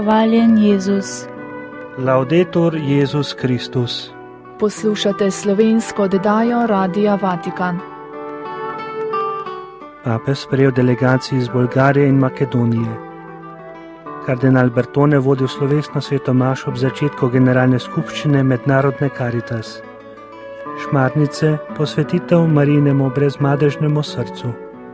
Hvaljen Jezus. Laudetur Jezus Kristus. Poslušate slovensko oddajo Radia Vatikan. Papež sprejel delegaciji iz Bolgarije in Makedonije. Kardinal Bertone vodil slovesno sveto mašo ob začetku generalne skupščine Mednarodne Caritas. Šmarnice, posvetitev Marijinemu brezmadežnemu srcu.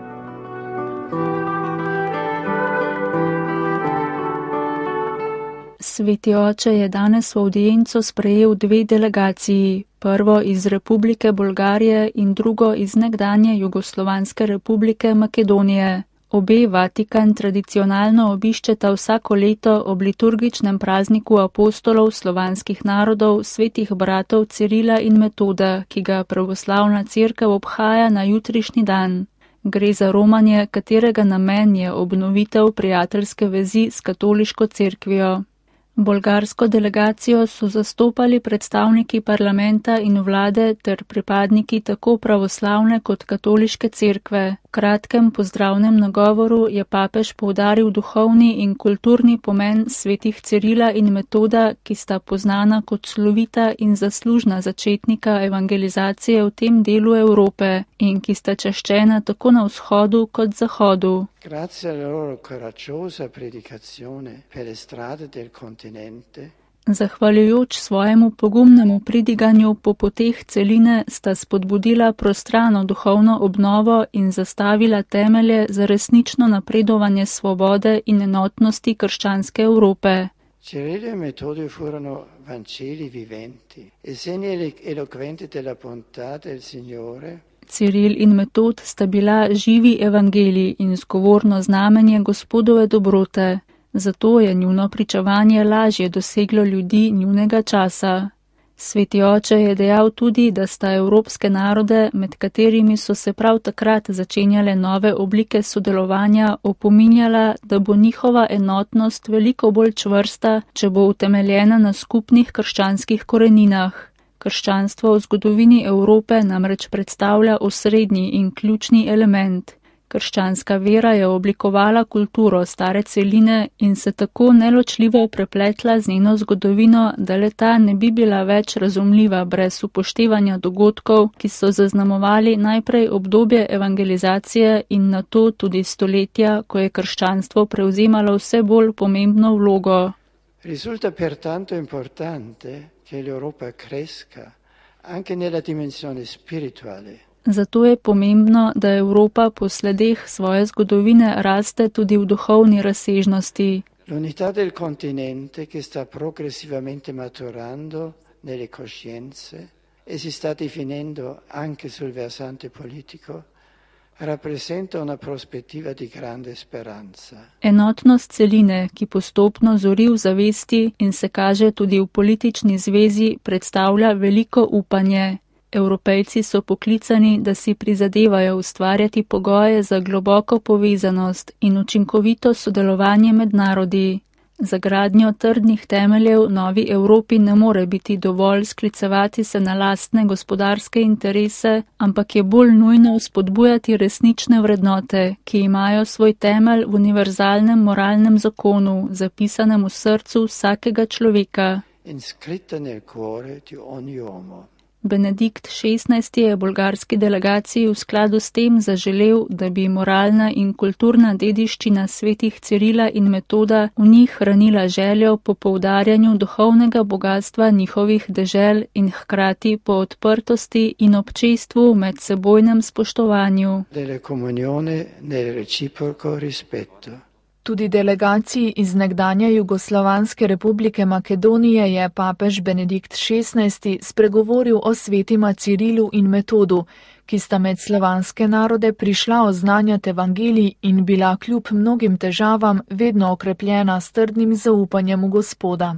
Sveti oče je danes v avdienco sprejel dve delegaciji, prvo iz Republike Bolgarije in drugo iz nekdanje Jugoslovanske republike Makedonije. Obe Vatikan tradicionalno obiščeta vsako leto ob liturgičnem prazniku apostolov slovanskih narodov, svetih bratov Cirila in Metoda, ki ga pravoslavna cerkev obhaja na jutrišnji dan. Gre za romanje, katerega namen je obnovitev prijateljske vezi s katoliško cerkvijo. Bolgarsko delegacijo so zastopali predstavniki parlamenta in vlade ter pripadniki tako pravoslavne kot katoliške cerkve. V kratkem pozdravnem nagovoru je papež poudaril duhovni in kulturni pomen svetih Cirila in Metoda, ki sta poznana kot slovita in zaslužna začetnika evangelizacije v tem delu Evrope in ki sta čaščena tako na vzhodu kot zahodu. Grazie alla loro coraggiosa predicazione per le strade del continente. Zahvaljujoč svojemu pogumnemu pridiganju po poteh celine sta spodbudila prostrano duhovno obnovo in zastavila temelje za resnično napredovanje svobode in enotnosti krščanske Evrope. Cirilo e Metodio furono Vangeli viventi e segni eloquenti della bontà del Signore. Ciril in Metod sta bila živi evangeliji in zgovorno znamenje Gospodove dobrote, zato je njuno pričevanje lažje doseglo ljudi njunega časa. Sveti oče je dejal tudi, da sta evropske narode, med katerimi so se prav takrat začenjale nove oblike sodelovanja, opominjala, da bo njihova enotnost veliko bolj čvrsta, če bo utemeljena na skupnih krščanskih koreninah. Krščanstvo v zgodovini Evrope namreč predstavlja osrednji in ključni element. Krščanska vera je oblikovala kulturo stare celine in se tako neločljivo prepletla z njeno zgodovino, da le-ta ne bi bila več razumljiva brez upoštevanja dogodkov, ki so zaznamovali najprej obdobje evangelizacije in nato tudi stoletja, ko je krščanstvo prevzemalo vse bolj pomembno vlogo. Risulta pertanto importante che l'Europa cresca anche nella dimensione spirituale. Zato je pomembno, da Evropa po sledeh svoje zgodovine raste tudi v duhovni razsežnosti. L'unità del continente che sta progressivamente maturando nelle coscienze e si sta definendo anche sul versante politico rappresenta una prospettiva di grande speranza. Enotnost celine, ki postopno zori v zavesti in se kaže tudi v politični zvezi, predstavlja veliko upanje. Evropejci so poklicani, da si prizadevajo ustvarjati pogoje za globoko povezanost in učinkovito sodelovanje med narodi. Za gradnjo trdnih temeljev novi Evropi ne more biti dovolj sklicevati se na lastne gospodarske interese, ampak je bolj nujno spodbujati resnične vrednote, ki imajo svoj temelj v univerzalnem moralnem zakonu, zapisanem v srcu vsakega človeka. Inscritta nel cuore di ogni uomo. Benedikt XVI je bolgarski delegaciji v skladu s tem zaželel, da bi moralna in kulturna dediščina svetih Cirila in Metoda v njih hranila željo po poudarjanju duhovnega bogatstva njihovih dežel in hkrati po odprtosti in občestvu v medsebojnem spoštovanju. Delle comunione nel reciproco rispetto. Tudi delegaciji iz nekdanje Jugoslovanske republike Makedonije je papež Benedikt XVI spregovoril o svetima Cirilu in Metodu, ki sta med slovanske narode prišla oznanjati evangelij in bila kljub mnogim težavam vedno okrepljena s trdnim zaupanjem v Gospoda.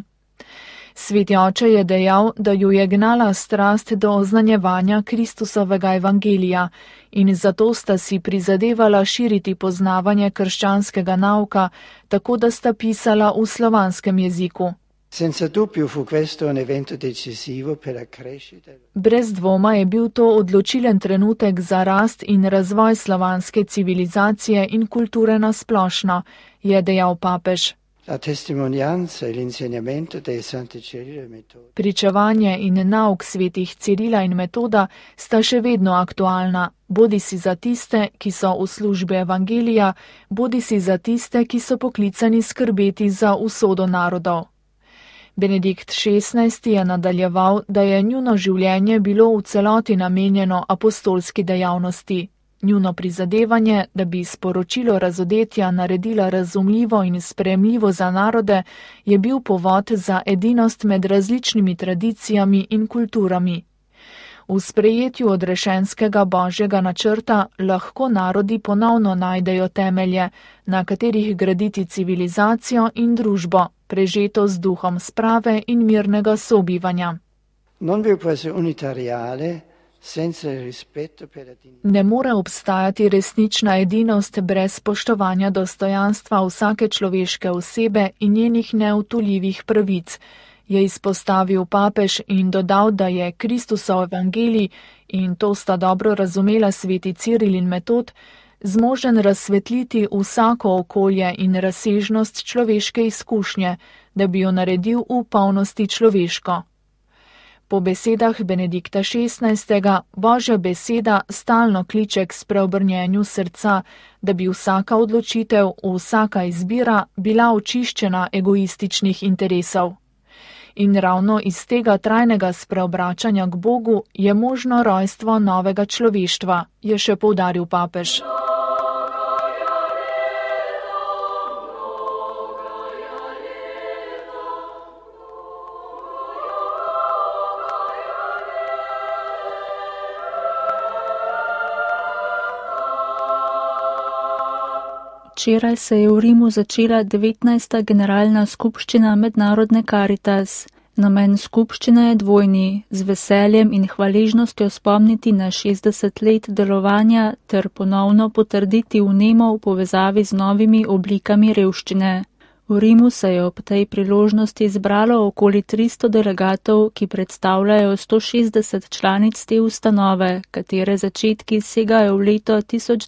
Sveti oče je dejal, da ju je gnala strast do oznanjevanja Kristusovega evangelija in zato sta si prizadevala širiti poznavanje krščanskega nauka, tako da sta pisala v slovanskem jeziku. Senza dubbio fu questo un evento decisivo per la crescita. Brez dvoma je bil to odločilen trenutek za rast in razvoj slovanske civilizacije in kulture nasplošno, je dejal papež. La testimonianza e l'insegnamento dei santi Cirillo e Metoda. Pričevanje in nauk svetih Cirila in Metoda sta še vedno aktualna, bodisi za tiste, ki so v službi evangelija, bodisi za tiste, ki so poklicani skrbeti za usodo narodov. Benedikt XVI je nadaljeval, da je njuno življenje bilo v celoti namenjeno apostolski dejavnosti. Njuno prizadevanje, da bi sporočilo razodetja naredila razumljivo in sprejemljivo za narode, je bil povod za edinost med različnimi tradicijami in kulturami. V sprejetju odrešenskega božjega načrta lahko narodi ponovno najdejo temelje, na katerih graditi civilizacijo in družbo, prežeto z duhom sprave in mirnega sobivanja. Non vi può essere unitariale senza il rispetto per la dignità. Ne more obstajati resnična edinost brez spoštovanja dostojanstva vsake človeške osebe in njenih neodtuljivih pravic, je izpostavil papež in dodal, da je Kristusov evangelij, in to sta dobro razumela sveti Ciril in Metod, zmožen razsvetliti vsako okolje in razsežnost človeške izkušnje, da bi jo naredil v polnosti človeško. Po besedah Benedikta XVI. Božja beseda stalno kliče k spreobrnjenju srca, da bi vsaka odločitev, vsaka izbira bila očiščena egoističnih interesov. In ravno iz tega trajnega spreobračanja k Bogu je možno rojstvo novega človeštva, je še poudaril papež. Včeraj se je v Rimu začela 19. generalna skupščina Mednarodne Caritas. Namen skupščine je dvojni, z veseljem in hvaležnostjo spomniti na 60 let delovanja ter ponovno potrditi vnemo v povezavi z novimi oblikami revščine. V Rimu se je ob tej priložnosti zbralo okoli 300 delegatov, ki predstavljajo 160 članic te ustanove, katere začetki segajo v leto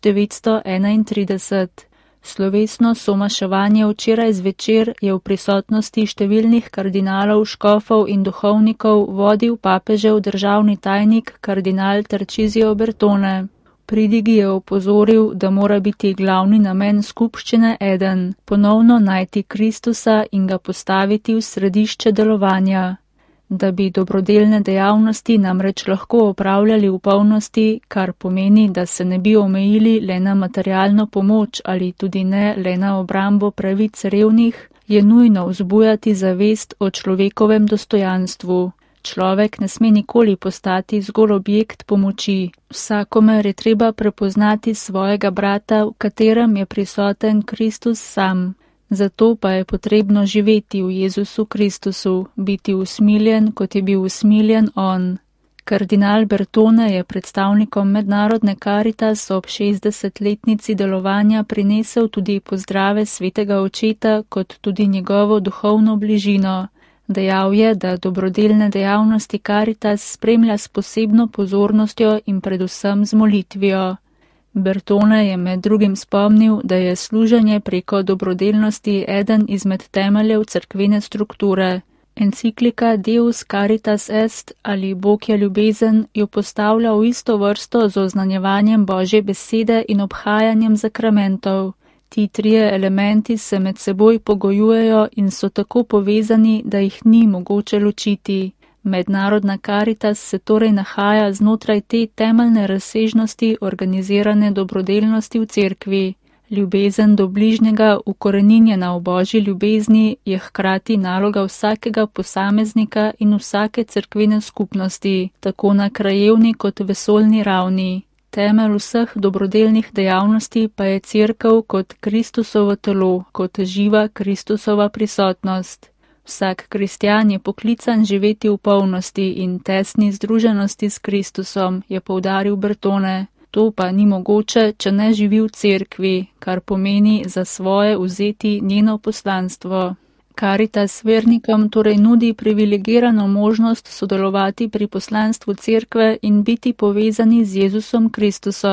1931. Slovesno somaševanje včeraj zvečer je v prisotnosti številnih kardinalov, škofov in duhovnikov vodil papežev državni tajnik kardinal Tarcisio Bertone. V pridigi je opozoril, da mora biti glavni namen skupščine eden, ponovno najti Kristusa in ga postaviti v središče delovanja. Da bi dobrodelne dejavnosti namreč lahko opravljali v polnosti, kar pomeni, da se ne bi omejili le na materialno pomoč ali tudi ne le na obrambo pravic revnih, je nujno vzbujati zavest o človekovem dostojanstvu. Človek ne sme nikoli postati zgolj objekt pomoči. Vsakomer je treba prepoznati svojega brata, v katerem je prisoten Kristus sam. Zato pa je potrebno živeti v Jezusu Kristusu, biti usmiljen, kot je bil usmiljen on. Kardinal Bertone je predstavnikom Mednarodne Caritas ob 60-letnici delovanja prinesel tudi pozdrave svetega očeta kot tudi njegovo duhovno bližino. Dejal je, da dobrodelne dejavnosti Caritas spremlja s posebno pozornostjo in predvsem z molitvijo. Bertone je med drugim spomnil, da je služenje preko dobrodelnosti eden izmed temeljev cerkvene strukture. Enciklika Deus Caritas Est ali Bog je ljubezen jo postavlja v isto vrsto z oznanjevanjem Božje besede in obhajanjem zakramentov. Ti trije elementi se med seboj pogojujejo in so tako povezani, da jih ni mogoče ločiti. Mednarodna Caritas se torej nahaja znotraj te temeljne razsežnosti organizirane dobrodelnosti v cerkvi. Ljubezen do bližnjega, ukoreninjena v Božji ljubezni, je hkrati naloga vsakega posameznika in vsake cerkvene skupnosti, tako na krajevni kot vesoljni ravni. Temelj vseh dobrodelnih dejavnosti pa je cerkev kot Kristusovo telo, kot živa Kristusova prisotnost. Vsak kristjan je poklican živeti v polnosti in tesni združenosti s Kristusom, je poudaril Bertone. To pa ni mogoče, če ne živi v cerkvi, kar pomeni za svoje vzeti njeno poslanstvo. Caritas vernikom torej nudi privilegirano možnost sodelovati pri poslanstvu cerkve in biti povezani z Jezusom Kristusom.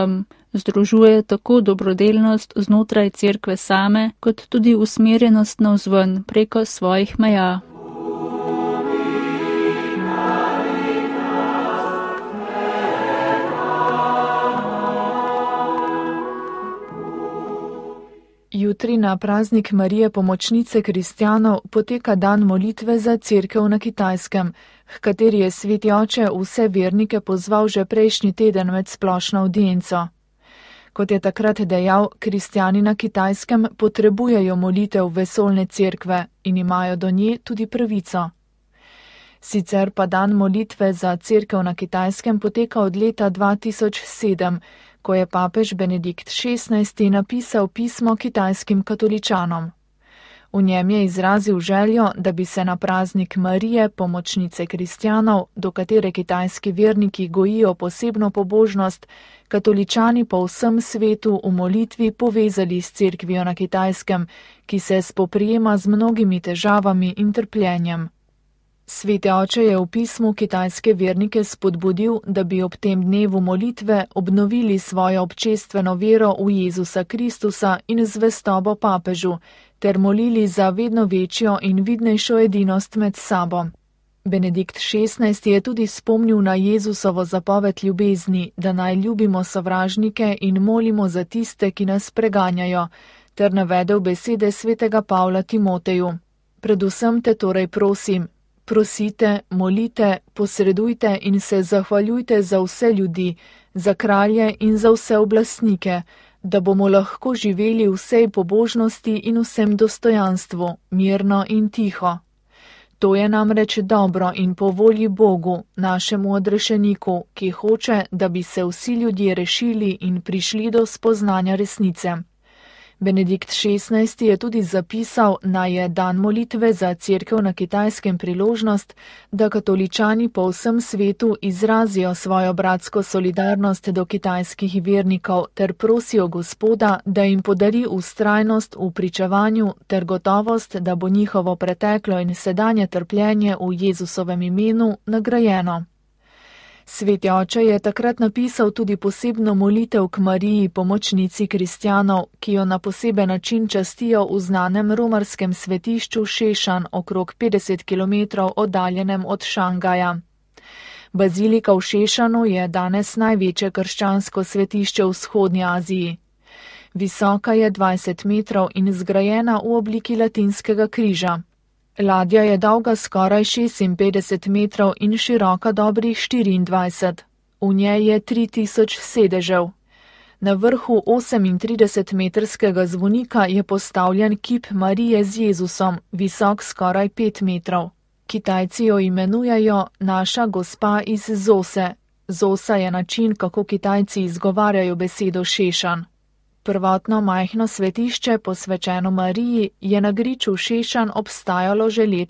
Združuje tako dobrodelnost znotraj cerkve same, kot tudi usmerjenost navzven preko svojih meja. Jutri na praznik Marije Pomočnice kristjanov poteka dan molitve za cerkev na Kitajskem, h kateri je sveti oče vse vernike pozval že prejšnji teden med splošno avdienco. Kot je takrat dejal, kristjani na Kitajskem potrebujejo molitev vesoljne cerkve in imajo do nje tudi pravico. Sicer pa dan molitve za cerkev na Kitajskem poteka od leta 2007, ko je papež Benedikt XVI napisal pismo kitajskim katoličanom. V njem je izrazil željo, da bi se na praznik Marije, pomočnice kristjanov, do katere kitajski verniki gojijo posebno pobožnost, katoličani po vsem svetu v molitvi povezali s cerkvijo na Kitajskem, ki se spoprijema z mnogimi težavami in trpljenjem. Sveti oče je v pismu kitajske vernike spodbudil, da bi ob tem dnevu molitve obnovili svojo občestveno vero v Jezusa Kristusa in zvestobo papežu, ter molili za vedno večjo in vidnejšo edinost med sabo. Benedikt XVI je tudi spomnil na Jezusovo zapoved ljubezni, da naj ljubimo sovražnike in molimo za tiste, ki nas preganjajo, ter navedel besede svetega Pavla Timoteju. Predvsem te torej prosim, prosite, molite, posredujte in se zahvaljujte za vse ljudi, za kralje in za vse oblastnike, da bomo lahko živeli v vsej pobožnosti in vsem dostojanstvu, mirno in tiho. To je namreč dobro in po volji Bogu, našemu odrešeniku, ki hoče, da bi se vsi ljudje rešili in prišli do spoznanja resnice. Benedikt XVI je tudi zapisal, naj je dan molitve za cerkev na Kitajskem priložnost, da katoličani po vsem svetu izrazijo svojo bratsko solidarnost do kitajskih vernikov ter prosijo Gospoda, da jim podari vztrajnost v pričevanju ter gotovost, da bo njihovo preteklo in sedanje trpljenje v Jezusovem imenu nagrajeno. Sveti oče je takrat napisal tudi posebno molitev k Mariji, pomočnici kristjanov, ki jo na poseben način častijo v znanem romarskem svetišču Šešan, okrog 50 km oddaljenem od Šangaja. Bazilika v Šešanu je danes največje krščansko svetišče v vzhodnji Aziji. Visoka je 20 metrov in zgrajena v obliki latinskega križa. Ladja je dolga skoraj 56 metrov in široka dobrih 24. V njej je 3000 sedežev. Na vrhu 38-metrskega zvonika je postavljen kip Marije z Jezusom, visok skoraj 5 metrov. Kitajci jo imenujejo naša gospa iz Zose. Zosa je način, kako Kitajci izgovarjajo besedo Šešan. Prvotno majhno svetišče, posvečeno Mariji, je na griču Šešan obstajalo že leta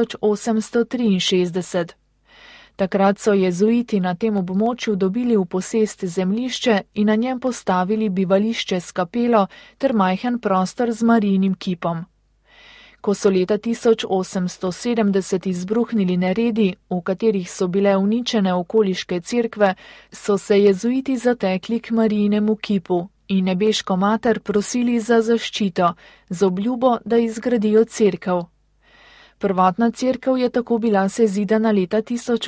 1863. Takrat so jezuiti na tem območju dobili v posest zemljišče in na njem postavili bivališče s kapelo ter majhen prostor z Marijinim kipom. Ko so leta 1870 izbruhnili neredi, v katerih so bile uničene okoliške cerkve, so se jezuiti zatekli k Marijinemu kipu in nebeško mater prosili za zaščito, z obljubo, da izgradijo cerkev. Prvotna cerkev je tako bila sezidana leta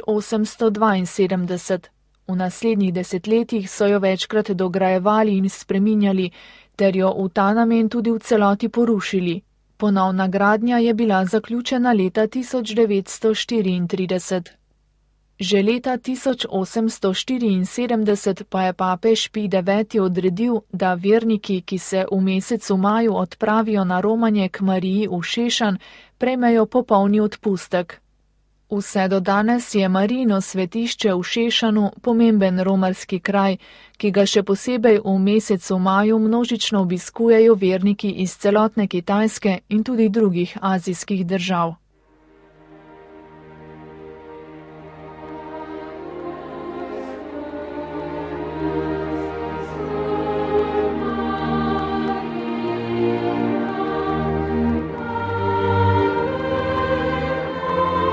1872. V naslednjih desetletjih so jo večkrat dograjevali in spreminjali, ter jo v ta namen tudi v celoti porušili. Ponovna gradnja je bila zaključena leta 1934. Že leta 1874 pa je papež Pij IX odredil, da verniki, ki se v mesecu maju odpravijo na romanje k Mariji v Šešan, prejmejo popolni odpustek. Vse do danes je Marijino svetišče v Šešanu pomemben romarski kraj, ki ga še posebej v mesecu maju množično obiskujejo verniki iz celotne Kitajske in tudi drugih azijskih držav.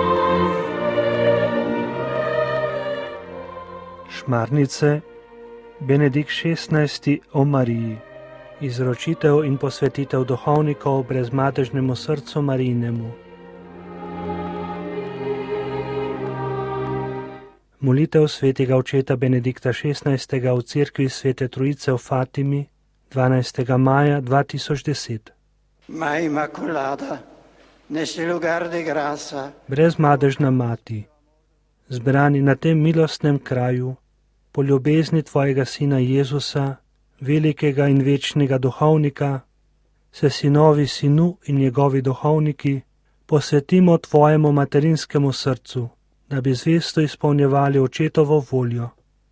Šmarnice Benedikt XVI o Mariji. Izročitev in posvetitev duhovnikov brezmadežnemu srcu Marijinemu. Molitev svetega očeta Benedikta XVI. V cerkvi Svete Trojice v Fatimi 12. maja 2010. Brezmadežna mati, zbrani na tem milostnem kraju, po ljubezni tvojega sina Jezusa, velikega in večnega duhovnika, se sinovi sinu in njegovi duhovniki posvetimo tvojemu materinskemu srcu, da bi zvesto izpolnjevali očetovo voljo.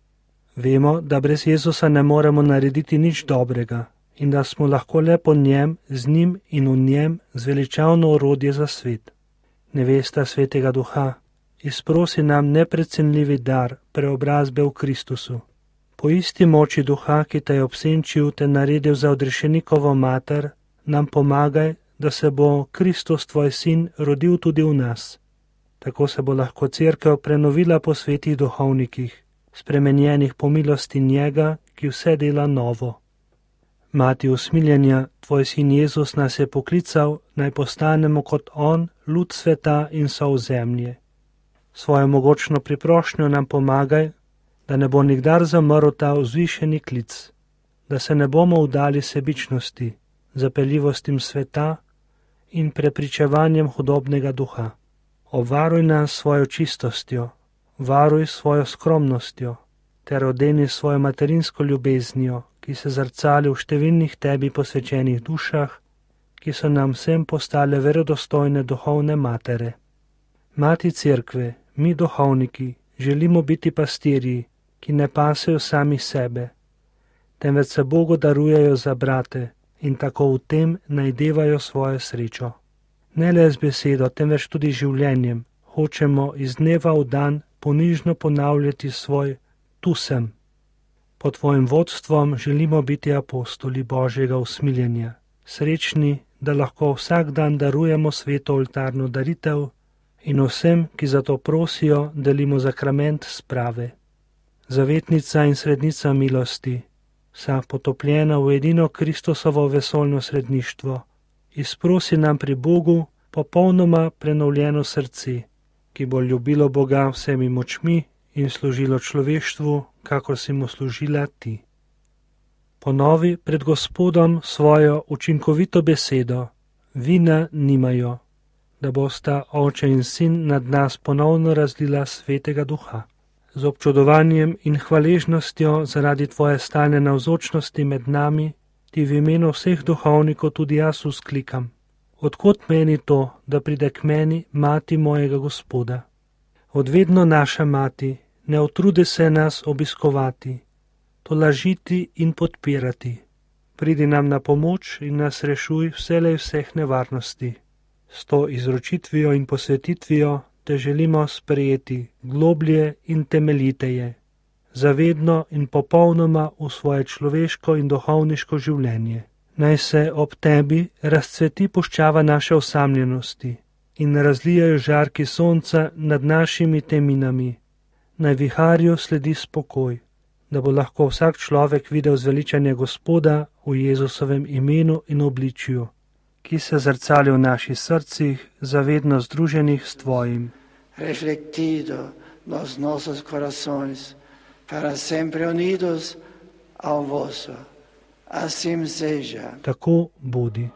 Vemo, da brez Jezusa ne moremo narediti nič dobrega in da smo lahko le po njem, z njim in v njem zveličavno orodje za svet. Nevesta Svetega Duha, izprosi nam neprecenljivi dar preobrazbe v Kristusu. Po isti moči Duha, ki te je obsenčil, te naredil za odrešenikovo mater, nam pomagaj, da se bo Kristus, tvoj sin, rodil tudi v nas. Tako se bo lahko cerkev prenovila po svetih duhovnikih, spremenjenih po milosti njega, ki vse dela novo. Mati usmiljenja, tvoj sin Jezus nas je poklical, naj postanemo kot on, lud sveta in sol zemlje. Svojo mogočno priprošnjo nam pomagaj, da ne bo nikdar zamrl ta vzvišeni klic, da se ne bomo vdali sebičnosti, zapeljivostim sveta in prepričevanjem hudobnega duha. Obvaruj nas svojo čistostjo, varuj svojo skromnostjo, ter odeni svojo materinsko ljubeznijo, ki se zrcali v številnih tebi posvečenih dušah, ki so nam vsem postale verodostojne duhovne matere. Mati cerkve, mi duhovniki, želimo biti pastirji, ki ne pasejo sami sebe, temveč se Bogu darujejo za brate in tako v tem najdevajo svojo srečo. Ne le z besedo, temveč tudi življenjem, hočemo iz dneva v dan ponižno ponavljati svoj tu sem. Pod tvojim vodstvom želimo biti apostoli Božjega usmiljenja, srečni, da lahko vsak dan darujemo sveto oltarno daritev in vsem, ki za to prosijo, delimo zakrament sprave. Zavetnica in srednica milosti, vsa potopljena v edino Kristusovo vesoljno sredništvo, izprosi nam pri Bogu popolnoma prenovljeno srce, ki bo ljubilo Boga vsemi močmi in služilo človeštvu, kakor si mu služila ti. Ponovi pred Gospodom svojo učinkovito besedo, vina nimajo, da bosta Oče in Sin nad nas ponovno razlila Svetega Duha. Z občudovanjem in hvaležnostjo zaradi tvoje stalne navzočnosti med nami, ti v imenu vseh duhovnikov tudi jaz vzklikam. Odkot meni to, da pride k meni mati mojega Gospoda? Odvedno naša mati, ne utrudi se nas obiskovati, tolažiti in podpirati. Pridi nam na pomoč in nas rešuj vselej vseh nevarnosti. S to izročitvijo in posvetitvijo te želimo sprejeti globlje in temeljiteje, zavedno in popolnoma v svoje človeško in duhovniško življenje. Naj se ob tebi razcveti puščava naše osamljenosti in razlijajo žarki sonca nad našimi teminami. Naj viharju sledi spokoj, da bo lahko vsak človek videl zveličanje Gospoda v Jezusovem imenu in obličju, ki se zrcali v naših srcih, zavedno združenih s tvojim. Reflectido nos nossos corações, para sempre unidos ao vosso. Assim seja. Tako bodi.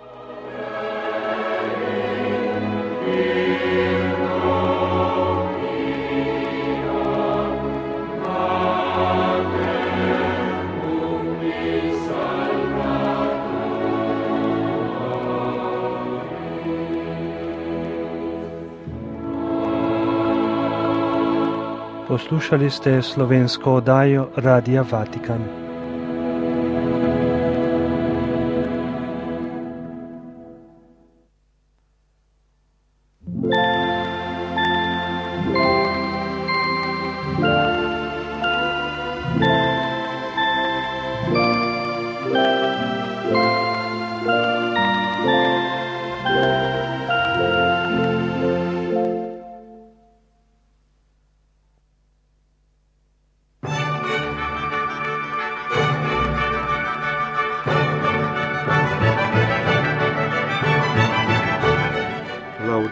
Poslušali ste slovensko oddajo Radia Vatikan.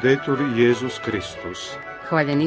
Laudetur Jezus Christus. Hvaljeni